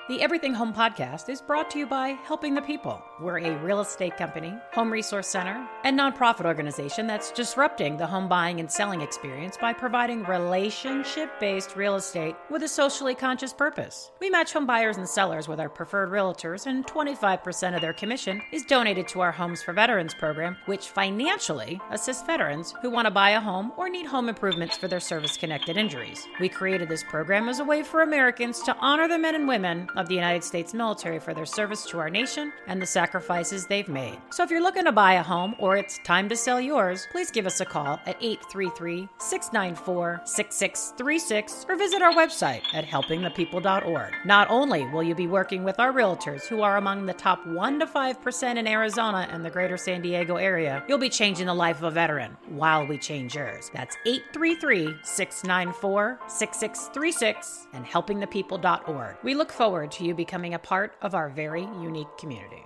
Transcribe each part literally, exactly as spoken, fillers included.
The Everything Home podcast is brought to you by Helping the People. We're a real estate company, home resource center, and nonprofit organization that's disrupting the home buying and selling experience by providing relationship-based real estate with a socially conscious purpose. We match home buyers and sellers with our preferred realtors, and twenty-five percent of their commission is donated to our Homes for Veterans program, which financially assists veterans who want to buy a home or need home improvements for their service-connected injuries. We created this program as a way for Americans to honor the men and women of the United States military for their service to our nation and the sacrifices they've made. So if you're looking to buy a home or it's time to sell yours, please give us a call at eight three three, six nine four, six six three six or visit our website at helping the people dot org. Not only will you be working with our realtors who are among the top one to five percent in Arizona and the greater San Diego area, you'll be changing the life of a veteran while we change yours. That's eight three three, six nine four, six six three six and helping the people dot org. We look forward to you becoming a part of our very unique community.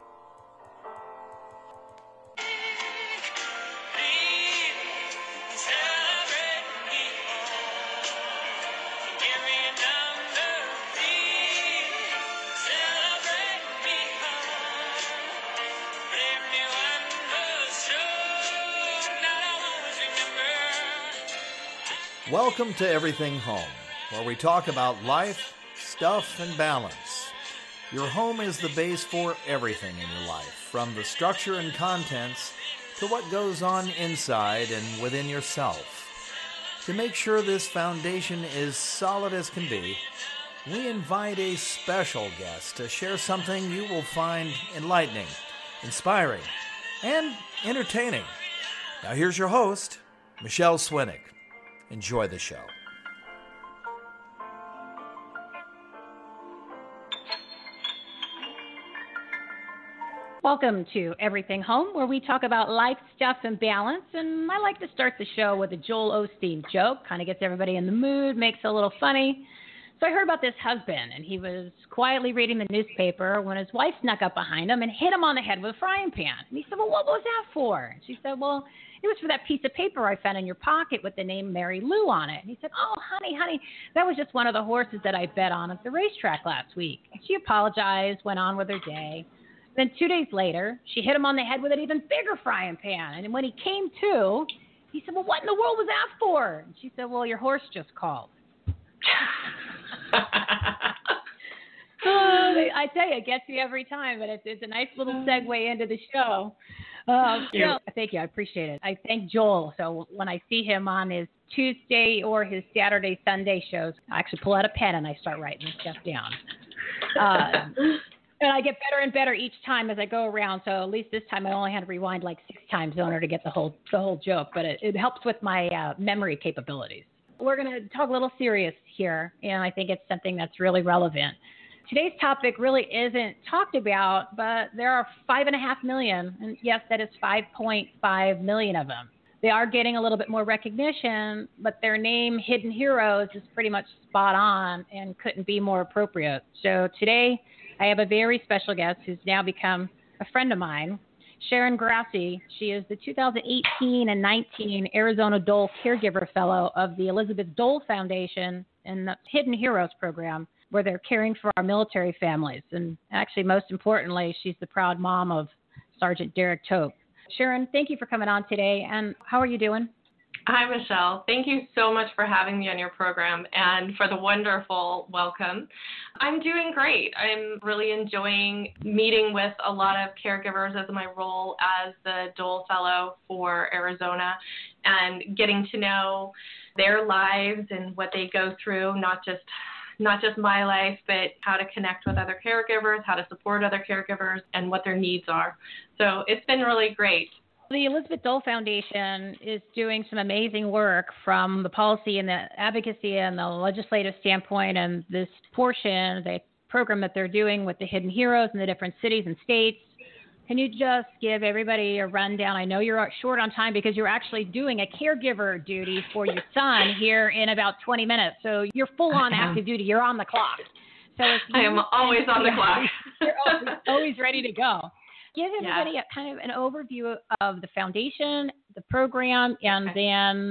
Welcome to Everything Home, where we talk about life, stuff, and balance. Your home is the base for everything in your life, from the structure and contents to what goes on inside and within yourself. To make sure this foundation is solid as can be, we invite a special guest to share something you will find enlightening, inspiring, and entertaining. Now here's your host, Michelle Swinnick. Enjoy the show. Welcome to Everything Home, where we talk about life, stuff, and balance. And I like to start the show with a Joel Osteen joke. Kind of gets everybody in the mood, makes it a little funny. So I heard about this husband, and he was quietly reading the newspaper when his wife snuck up behind him and hit him on the head with a frying pan. And he said, well, what was that for? And she said, well, it was for that piece of paper I found in your pocket with the name Mary Lou on it. And he said, oh, honey, honey, that was just one of the horses that I bet on at the racetrack last week. And she apologized, went on with her day. Then two days later, she hit him on the head with an even bigger frying pan. And when he came to, he said, well, what in the world was that for? And she said, well, your horse just called. Oh, I tell you, it gets me every time, but it's, it's a nice little segue into the show. Uh, so, thank you. I appreciate it. I thank Joel. So when I see him on his Tuesday or his Saturday, Sunday shows, I actually pull out a pen and I start writing stuff down. Uh, and I get better and better each time as I go around. So at least this time I only had to rewind like six times in order to get the whole the whole joke. But it, it helps with my uh, memory capabilities. We're going to talk a little serious here, and I think it's something that's really relevant. Today's topic really isn't talked about, but there are five and a half million, and yes, that is five point five million of them. They are getting a little bit more recognition, but their name, Hidden Heroes, is pretty much spot on and couldn't be more appropriate. So today, I have a very special guest who's now become a friend of mine, Sharon Grassi. She is the two thousand eighteen and nineteen Arizona Dole Caregiver Fellow of the Elizabeth Dole Foundation and the Hidden Heroes program, where they're caring for our military families. And actually, most importantly, she's the proud mom of Sergeant Derek Tope. Sharon, thank you for coming on today. And how are you doing? Hi, Michelle. Thank you so much for having me on your program and for the wonderful welcome. I'm doing great. I'm really enjoying meeting with a lot of caregivers as my role as the Dole Fellow for Arizona and getting to know their lives and what they go through, not just not just my life, but how to connect with other caregivers, how to support other caregivers, and what their needs are. So it's been really great. The Elizabeth Dole Foundation is doing some amazing work from the policy and the advocacy and the legislative standpoint, and this portion, the program that they're doing with the Hidden Heroes in the different cities and states. Can you just give everybody a rundown? I know you're short on time because you're actually doing a caregiver duty for your son here in about twenty minutes. So you're full on active duty. You're on the clock. So if you, I am always on the clock. You're always, always ready to go. Give everybody yeah. a kind of an overview of the foundation, the program, and okay. then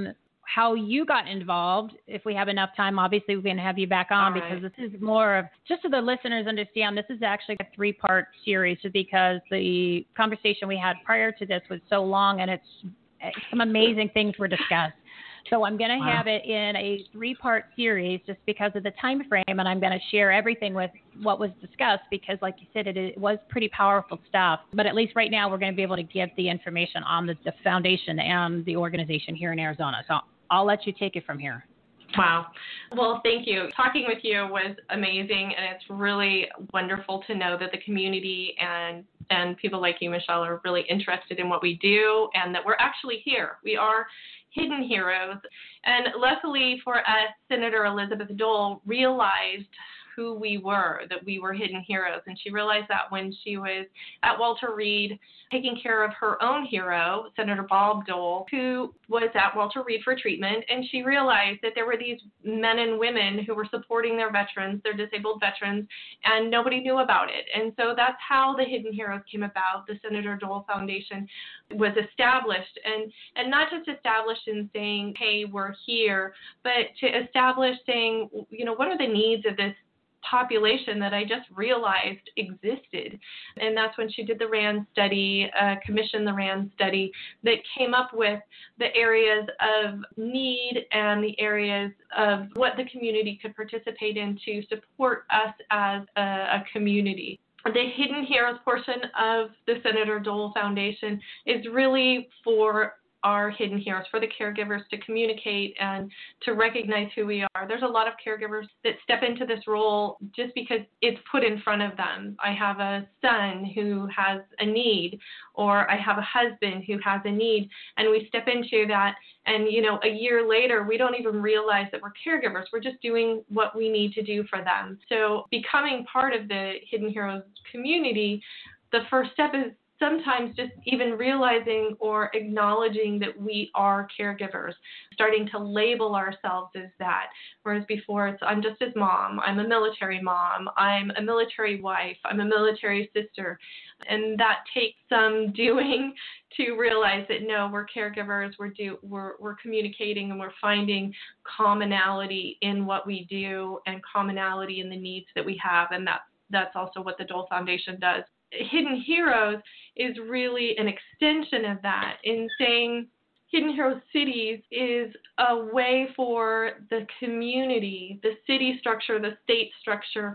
how you got involved. If we have enough time, obviously we can have you back on, All because right. this is more of, just so the listeners understand, this is actually a three-part series, just because the conversation we had prior to this was so long, and it's some amazing things were discussed. So I'm going to Wow. have it in a three-part series just because of the time frame, and I'm going to share everything with what was discussed because, like you said, it, it was pretty powerful stuff. But at least right now we're going to be able to give the information on the, the foundation and the organization here in Arizona. So I'll let you take it from here. Wow. Well, thank you. Talking with you was amazing, and it's really wonderful to know that the community and and people like you, Michelle, are really interested in what we do and that we're actually here. We are hidden heroes. And luckily for us, Senator Elizabeth Dole realized who we were, that we were hidden heroes. And she realized that when she was at Walter Reed taking care of her own hero, Senator Bob Dole, who was at Walter Reed for treatment. And she realized that there were these men and women who were supporting their veterans, their disabled veterans, and nobody knew about it. And so that's how the Hidden Heroes came about. The Senator Dole Foundation was established, and, and not just established in saying, hey, we're here, but to establish saying, you know, what are the needs of this population that I just realized existed. And that's when she did the RAND study, uh, commissioned the RAND study that came up with the areas of need and the areas of what the community could participate in to support us as a, a community. The Hidden Heroes portion of the Senator Dole Foundation is really for our hidden heroes, for the caregivers to communicate and to recognize who we are. There's a lot of caregivers that step into this role just because it's put in front of them. I have a son who has a need, or I have a husband who has a need, and we step into that, and you know, a year later, we don't even realize that we're caregivers. We're just doing what we need to do for them. So becoming part of the Hidden Heroes community, the first step is sometimes just even realizing or acknowledging that we are caregivers, starting to label ourselves as that. Whereas before it's, I'm just his mom, I'm a military mom, I'm a military wife, I'm a military sister. And that takes some doing to realize that no, we're caregivers, we're, do, we're, we're communicating, and we're finding commonality in what we do and commonality in the needs that we have. And that's, that's also what the Dole Foundation does. Hidden Heroes is really an extension of that, in saying Hidden Heroes Cities is a way for the community, the city structure, the state structure,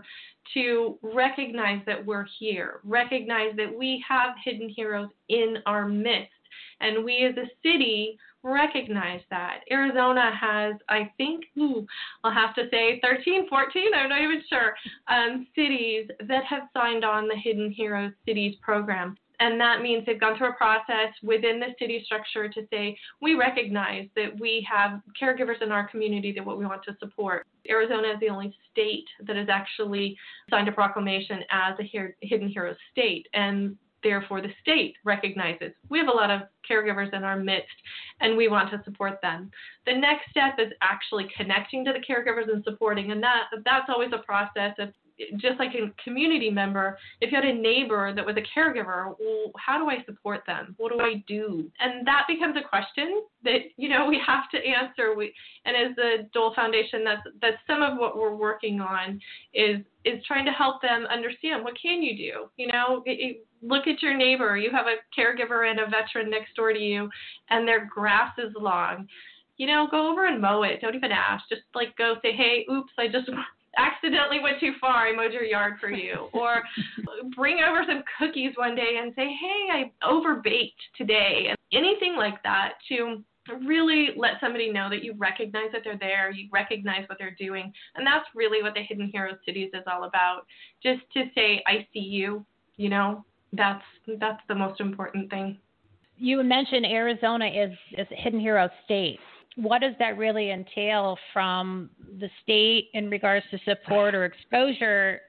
to recognize that we're here, recognize that we have hidden heroes in our midst, and we as a city recognize that. Arizona has, I think, ooh, I'll have to say thirteen, fourteen, I'm not even sure, um, cities that have signed on the Hidden Heroes Cities program. And that means they've gone through a process within the city structure to say, we recognize that we have caregivers in our community that what we want to support. Arizona is the only state that has actually signed a proclamation as a Hidden Heroes state. And therefore, the state recognizes we have a lot of caregivers in our midst, and we want to support them. The next step is actually connecting to the caregivers and supporting, and that that's always a process of, just like a community member, if you had a neighbor that was a caregiver, well, how do I support them? What do I do? And that becomes a question that, you know, we have to answer. We, and as the Dole Foundation, that's that's some of what we're working on, is is trying to help them understand, what can you do? You know, it, it, look at your neighbor. You have a caregiver and a veteran next door to you, and their grass is long. You know, go over and mow it. Don't even ask. Just like go say, hey, oops, I just accidentally went too far, I mowed your yard for you. Or bring over some cookies one day and say, hey, I overbaked today. And anything like that, to really let somebody know that you recognize that they're there, you recognize what they're doing. And that's really what the Hidden Heroes Cities is all about. Just to say, I see you, you know, that's that's the most important thing. You mentioned Arizona is, is a Hidden Hero state. What does that really entail from the state in regards to support or exposure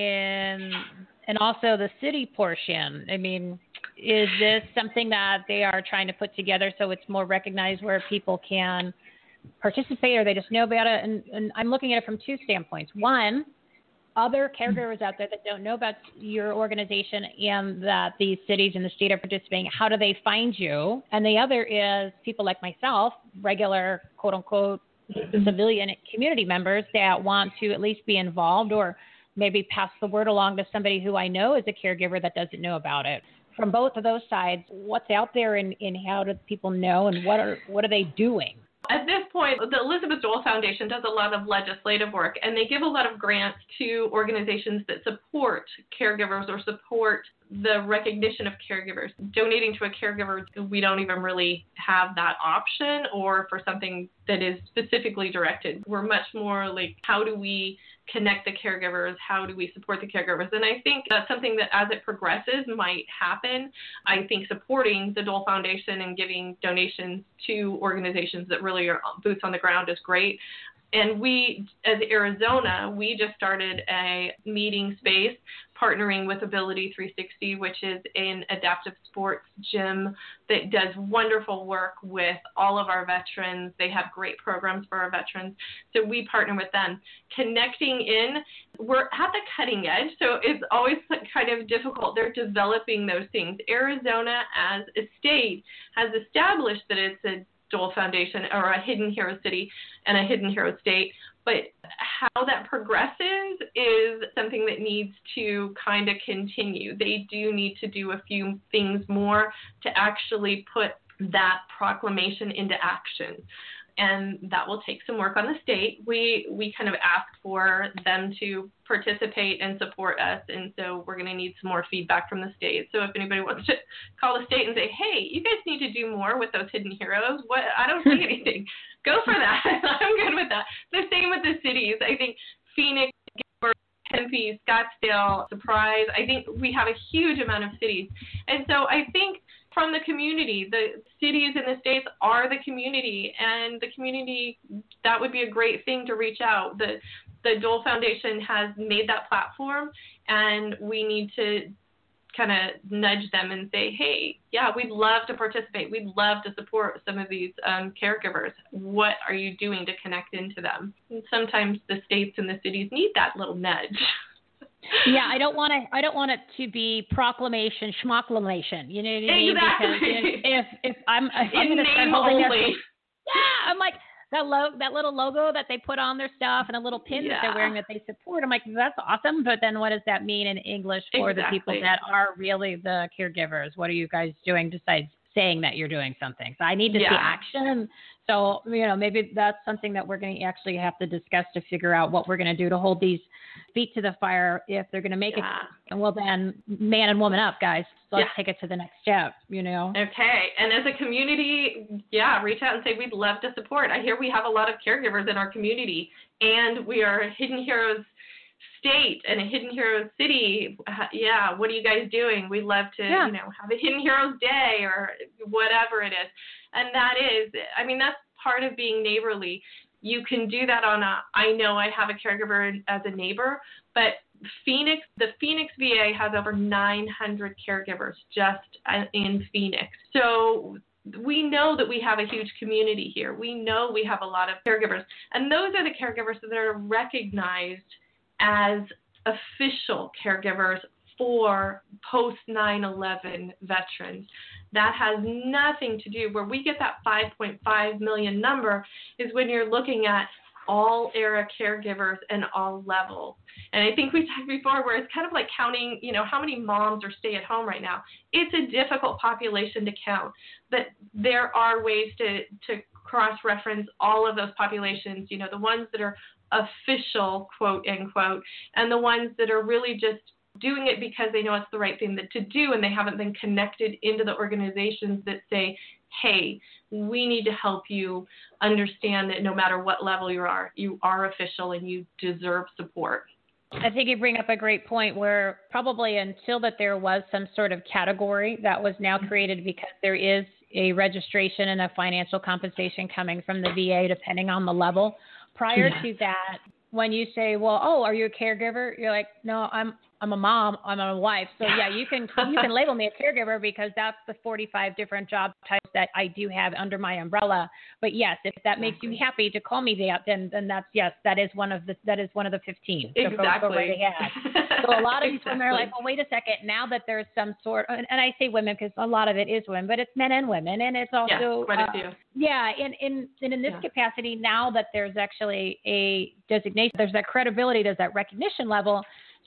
in, and also the city portion? I mean, is this something that they are trying to put together so it's more recognized where people can participate, or they just know about it? And, and I'm looking at it from two standpoints. One, other caregivers out there that don't know about your organization and that these cities and the state are participating, how do they find you? And the other is people like myself, regular, quote unquote, civilian community members that want to at least be involved or maybe pass the word along to somebody who I know is a caregiver that doesn't know about it. From both of those sides, what's out there and, and how do people know and what are what are they doing? At this point, the Elizabeth Dole Foundation does a lot of legislative work, and they give a lot of grants to organizations that support caregivers or support the recognition of caregivers. Donating to a caregiver, we don't even really have that option, or for something that is specifically directed. We're much more like, how do we connect the caregivers? How do we support the caregivers? And I think that's something that as it progresses might happen. I think supporting the Dole Foundation and giving donations to organizations that really are boots on the ground is great. And we, as Arizona, we just started a meeting space partnering with Ability three sixty, which is an adaptive sports gym that does wonderful work with all of our veterans. They have great programs for our veterans. So we partner with them. Connecting in, we're at the cutting edge, so it's always kind of difficult. They're developing those things. Arizona, as a state, has established that it's a Dole Foundation or a Hidden Hero City and a Hidden Hero State. But how that progresses is something that needs to kind of continue. They do need to do a few things more to actually put that proclamation into action. And that will take some work on the state. We we kind of ask for them to participate and support us, and so we're going to need some more feedback from the state. So if anybody wants to call the state and say, hey, you guys need to do more with those hidden heroes, what I don't see anything, go for that. I'm good with that. The same with the cities. I think Phoenix, Tempe, Scottsdale, Surprise, I think we have a huge amount of cities. And so I think from the community, the cities and the states are the community, and the community, that would be a great thing to reach out. The, the Dole Foundation has made that platform, and we need to kind of nudge them and say, hey, yeah, we'd love to participate. We'd love to support some of these um, caregivers. What are you doing to connect into them? And sometimes the states and the cities need that little nudge. Yeah, I don't want to. I don't want it to be proclamation, schmocklamation. You know what I mean? Exactly. Because if if I'm if I'm In going to start name holding only. this, yeah, I'm like that lo- that little logo that they put on their stuff and a little pin yeah. that they're wearing that they support. I'm like, that's awesome. But then what does that mean in English for Exactly. the people that are really the caregivers? What are you guys doing besides saying that you're doing something? So I need to yeah. see action. So, you know, maybe that's something that we're going to actually have to discuss to figure out what we're going to do to hold these feet to the fire if they're going to make yeah. it. And well, then man and woman up, guys. So let's yeah. take it to the next step, you know. Okay. And as a community, yeah, reach out and say we'd love to support. I hear we have a lot of caregivers in our community, and we are a Hidden Heroes state and a Hidden Heroes city. Yeah, what are you guys doing? We'd love to, yeah. you know, have a Hidden Heroes Day or whatever it is. And that is, I mean, that's part of being neighborly. You can do that on a, I know I have a caregiver as a neighbor, but Phoenix, the Phoenix V A has over nine hundred caregivers just in Phoenix. So we know that we have a huge community here. We know we have a lot of caregivers. And those are the caregivers that are recognized as official caregivers for post nine eleven veterans. That has nothing to do, where we get that five point five million number is when you're looking at all era caregivers and all levels. And I think we talked before where it's kind of like counting, you know, how many moms are stay at home right now. It's a difficult population to count, but there are ways to, to cross-reference all of those populations, you know, the ones that are official, quote, unquote, and the ones that are really just doing it because they know it's the right thing to do, and they haven't been connected into the organizations that say, hey, we need to help you understand that no matter what level you are, you are official and you deserve support. I think you bring up a great point where probably until that there was some sort of category that was now created because there is a registration and a financial compensation coming from the V A depending on the level. Prior yeah. to that, when you say, well, oh, are you a caregiver? You're like, no, I'm I'm a mom, I'm a wife. So yeah, you can you can label me a caregiver because that's the forty-five different job types that I do have under my umbrella. But yes, if that makes you happy to call me that, then then that's yes, that is one of the that is one of the fifteen. So exactly. go, go right ahead. So a lot of these exactly. women are like, well, wait a second. Now that there's some sort, and I say women because a lot of it is women, but it's men and women, and it's also yeah, quite a few. Uh, yeah, in in and in this yeah. capacity, now that there's actually a designation, there's that credibility, there's that recognition level.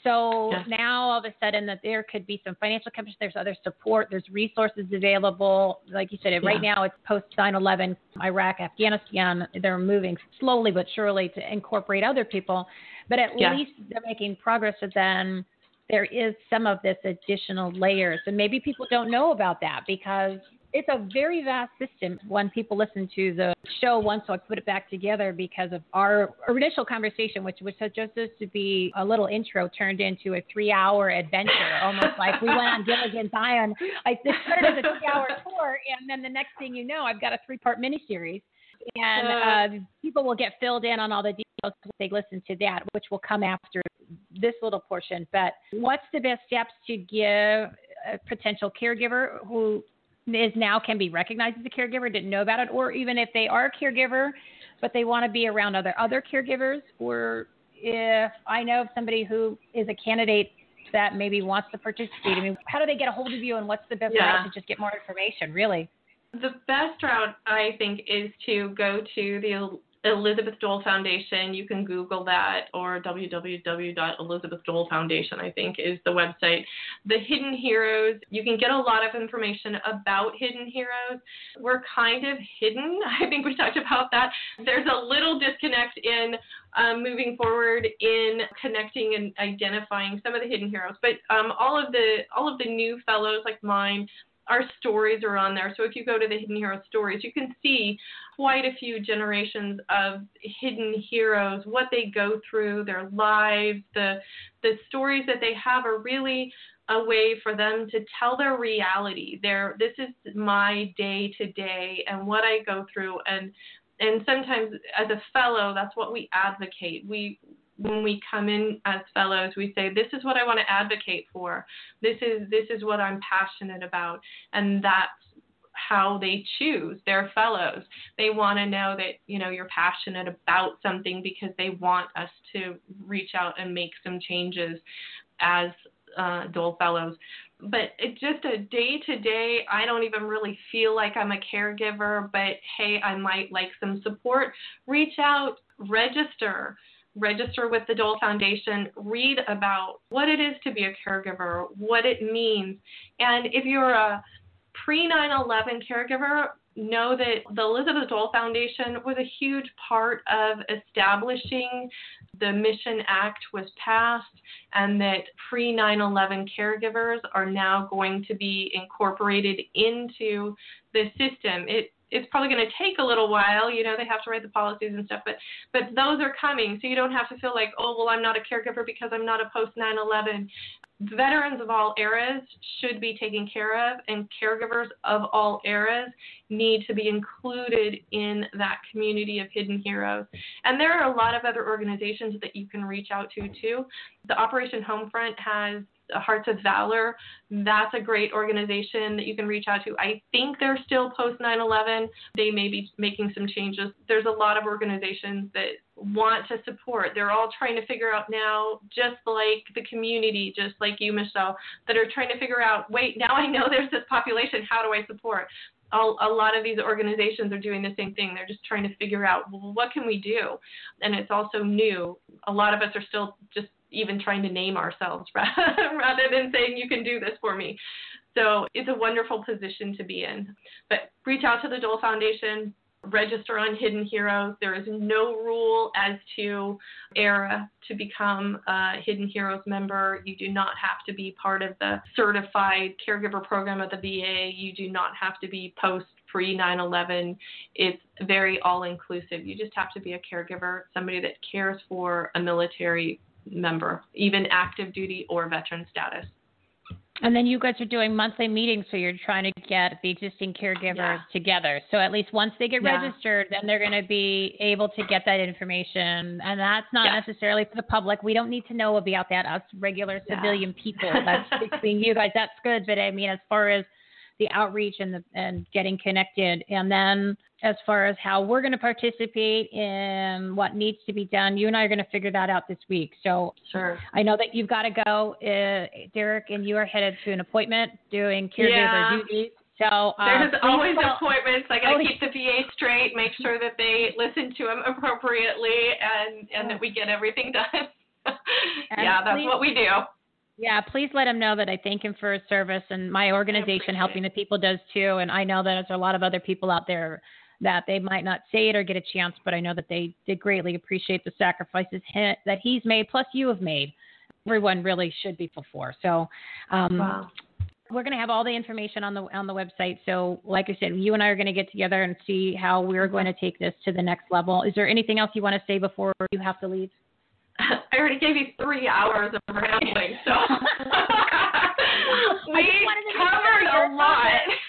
So yes. now all of a sudden that there could be some financial companies, there's other support, there's resources available. Like you said, yeah. right now it's post nine eleven, Iraq, Afghanistan. They're moving slowly but surely to incorporate other people. But at yeah. least they're making progress. So then there is some of this additional layers. And maybe people don't know about that because it's a very vast system. When people listen to the show once, so I put it back together because of our initial conversation, which was just to be a little intro, turned into a three-hour adventure, almost like we went on Gilligan's Island. I it started as a three-hour tour, and then the next thing you know, I've got a three-part miniseries. And uh, people will get filled in on all the details when they listen to that, which will come after this little portion. But what's the best steps to give a potential caregiver who is now can be recognized as a caregiver, didn't know about it, or even if they are a caregiver, but they want to be around other other caregivers, or if I know of somebody who is a candidate that maybe wants to participate. I mean, how do they get a hold of you, and what's the best yeah. route to just get more information, really? The best route, I think, is to go to the Elizabeth Dole Foundation. You can Google that, or w w w dot elizabeth dole foundation, I think, is the website. The Hidden Heroes, you can get a lot of information about Hidden Heroes. We're kind of hidden. I think we talked about that. There's a little disconnect in um, moving forward in connecting and identifying some of the hidden heroes. But um, all of the all of the new fellows like mine, our stories are on there. So if you go to the Hidden Hero stories, you can see quite a few generations of hidden heroes, what they go through, their lives, the the stories that they have are really a way for them to tell their reality. Their, this is my day to day and what I go through. And and sometimes as a fellow, that's what we advocate. We When we come in as fellows, we say, this is what I want to advocate for. This is this is what I'm passionate about. And that's how they choose their fellows. They want to know that, you know, you're passionate about something because they want us to reach out and make some changes as uh, Dole Fellows. But it's just a day-to-day, I don't even really feel like I'm a caregiver, but hey, I might like some support. Reach out, register. Register with the Dole Foundation, read about what it is to be a caregiver, what it means. And if you're a pre nine eleven caregiver, know that the Elizabeth Dole Foundation was a huge part of establishing the Mission Act was passed, and that pre nine eleven caregivers are now going to be incorporated into the system. It It's probably going to take a little while. You know, they have to write the policies and stuff, but but those are coming. So you don't have to feel like, oh, well, I'm not a caregiver because I'm not a post nine eleven. Veterans of all eras should be taken care of, and caregivers of all eras need to be included in that community of hidden heroes. And there are a lot of other organizations that you can reach out to, too. The Operation Homefront has Hearts of Valor. That's a great organization that you can reach out to. I think they're still post nine eleven. They may be making some changes. There's a lot of organizations that want to support. They're all trying to figure out now, just like the community, just like you, Michelle, that are trying to figure out, wait, now I know there's this population. How do I support? All, a lot of these organizations are doing the same thing. They're just trying to figure out, well, what can we do? And it's also new. A lot of us are still just even trying to name ourselves rather than saying you can do this for me. So it's a wonderful position to be in. But reach out to the Dole Foundation, register on Hidden Heroes. There is no rule as to era to become a Hidden Heroes member. You do not have to be part of the certified caregiver program of the V A. You do not have to be post pre nine eleven. It's very all-inclusive. You just have to be a caregiver, somebody that cares for a military member, even active duty or veteran status. And then you guys are doing monthly meetings, so you're trying to get the existing caregivers yeah. together. So at least once they get yeah. registered, then they're going to be able to get that information. And that's not yeah. necessarily for the public. We don't need to know about that, us regular yeah. civilian people. That's between you guys. That's good. But I mean, as far as the outreach and the and getting connected, and then as far as how we're going to participate in what needs to be done, you and I are going to figure that out this week. So sure. I know that you've got to go, uh, Derek, and you are headed to an appointment doing caregiver yeah. duties. So uh, there's always call. appointments. I got to keep the V A straight, make sure that they listen to them appropriately, and and that we get everything done. yeah, that's please, what we do. Yeah, please let him know that I thank him for his service, and my organization, Helping the People, does too. And I know that there's a lot of other people out there that they might not say it or get a chance, but I know that they did greatly appreciate the sacrifices he, that he's made, plus you have made. Everyone really should be for. So um, wow. we're going to have all the information on the on the website. So like I said, you and I are going to get together and see how we're going to take this to the next level. Is there anything else you want to say before you have to leave? I already gave you three hours of rambling, so we covered a lot.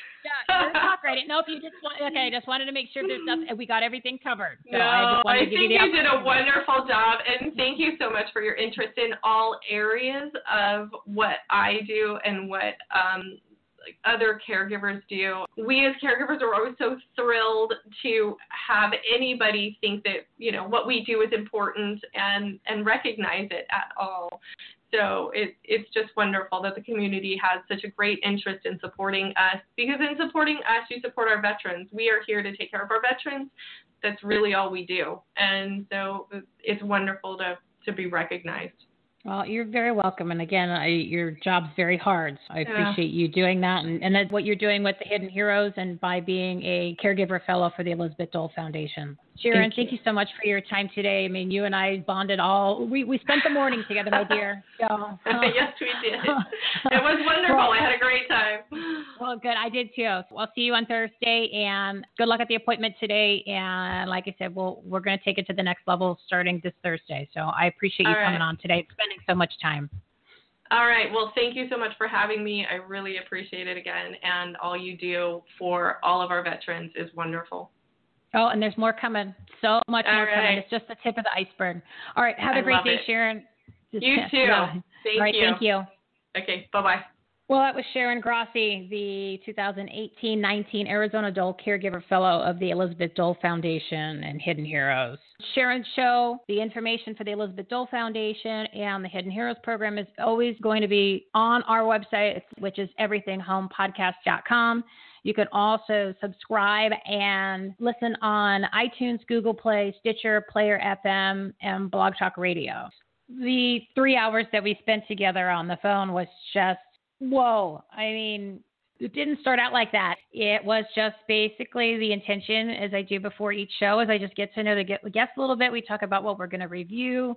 Yeah, talk. I didn't know if you just want. Okay, I just wanted to make sure there's nothing. We got everything covered. So no, I, just wanted I to give think you, the you did a wonderful job, and thank you so much for your interest in all areas of what I do and what um, like other caregivers do. We as caregivers are always so thrilled to have anybody think that, you know, what we do is important and, and recognize it at all. So it, it's just wonderful that the community has such a great interest in supporting us, because in supporting us, you support our veterans. We are here to take care of our veterans. That's really all we do. And so it's wonderful to, to be recognized. Well, you're very welcome. And again, I, your job's very hard. So I appreciate yeah. you doing that. And, and that's what you're doing with the Hidden Heroes and by being a caregiver fellow for the Elizabeth Dole Foundation. Sharon, thank, thank you. you so much for your time today. I mean, you and I bonded all, we, we spent the morning together, my dear. So, uh, yes, we did. It was wonderful. Well, I had a great time. Well, good. I did too. So I'll see you on Thursday, and good luck at the appointment today. And like I said, we'll, we're going to take it to the next level starting this Thursday. So I appreciate you all coming right. on today, spending so much time. All right. Well, thank you so much for having me. I really appreciate it again. And all you do for all of our veterans is wonderful. Oh, and there's more coming. So much all more right. coming. It's just the tip of the iceberg. All right. Have a I great day, it. Sharon. Just, you too. Yeah. Thank all right, you. Thank you. Okay. Bye-bye. Well, that was Sharon Grossi, the two thousand eighteen nineteen Arizona Dole Caregiver Fellow of the Elizabeth Dole Foundation and Hidden Heroes. Sharon's show, the information for the Elizabeth Dole Foundation and the Hidden Heroes program is always going to be on our website, which is everything home podcast dot com. You can also subscribe and listen on iTunes, Google Play, Stitcher, Player F M, and Blog Talk Radio. The three hours that we spent together on the phone was just whoa. I mean, it didn't start out like that. It was just basically the intention, as I do before each show, as I just get to know the guests a little bit. We talk about what we're going to review,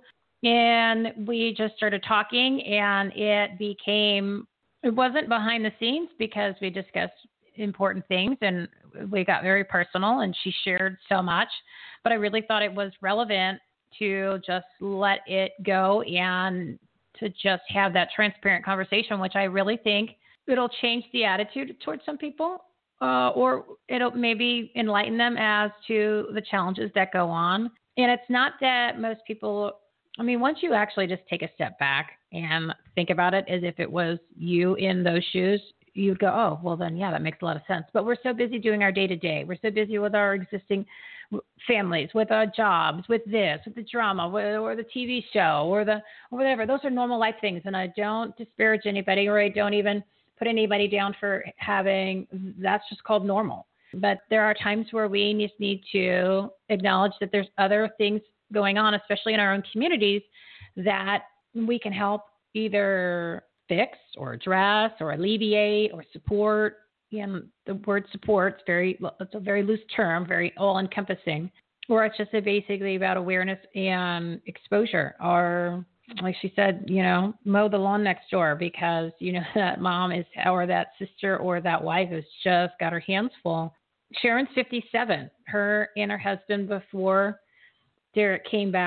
and we just started talking, and it became, it wasn't behind the scenes because we discussed important things, and we got very personal, and she shared so much, but I really thought it was relevant to just let it go and to just have that transparent conversation, which I really think it'll change the attitude towards some people, uh, or it'll maybe enlighten them as to the challenges that go on. And it's not that most people, I mean, once you actually just take a step back and think about it as if it was you in those shoes, you'd go, oh, well then, yeah, that makes a lot of sense. But we're so busy doing our day to day. We're so busy with our existing families, with our jobs, with this, with the drama, or the T V show, or the or whatever. Those are normal life things, and I don't disparage anybody, or I don't even put anybody down for having. That's just called normal. But there are times where we just need to acknowledge that there's other things going on, especially in our own communities, that we can help either fix or address or alleviate or support. And the word support is very, it's a very loose term, very all-encompassing, or it's just a basically about awareness and exposure. Or like she said, you know, mow the lawn next door because, you know, that mom is, or that sister or that wife has just got her hands full. Sharon's fifty-seven. Her and her husband, before Derek came back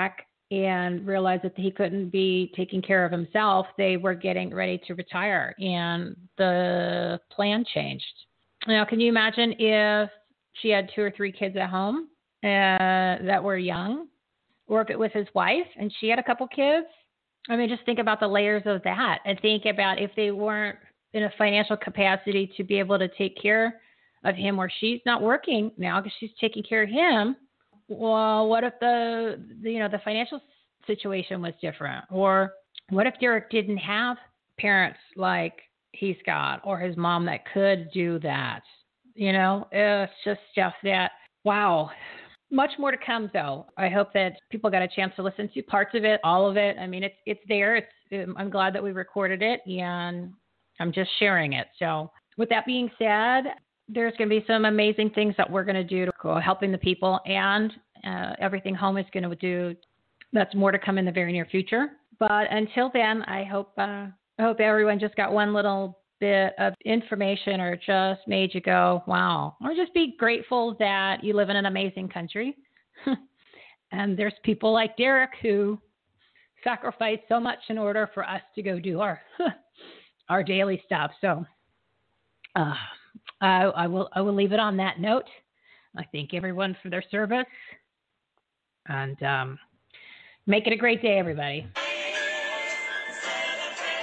and realized that he couldn't be taking care of himself, they were getting ready to retire, and the plan changed. Now, can you imagine if she had two or three kids at home uh, that were young, or if it was his wife and she had a couple kids? I mean, just think about the layers of that, and think about if they weren't in a financial capacity to be able to take care of him, or she's not working now because she's taking care of him. Well, what if the, the, you know, the financial situation was different? Or what if Derek didn't have parents like he's got, or his mom that could do that? You know, it's just stuff that, wow. Much more to come, though. I hope that people got a chance to listen to parts of it, all of it. I mean, it's it's there. It's I'm glad that we recorded it, and I'm just sharing it. So with that being said, there's going to be some amazing things that we're going to do to go helping the people, and uh, Everything Home is going to do. That's more to come in the very near future. But until then, I hope uh, I hope everyone just got one little bit of information, or just made you go, wow, or just be grateful that you live in an amazing country. And there's people like Derek who sacrifice so much in order for us to go do our our daily stuff. So uh, I, I will I will leave it on that note. I thank everyone for their service, and um, make it a great day, everybody.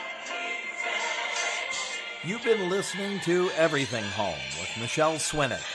You've been listening to Everything Home with Michelle Swinick.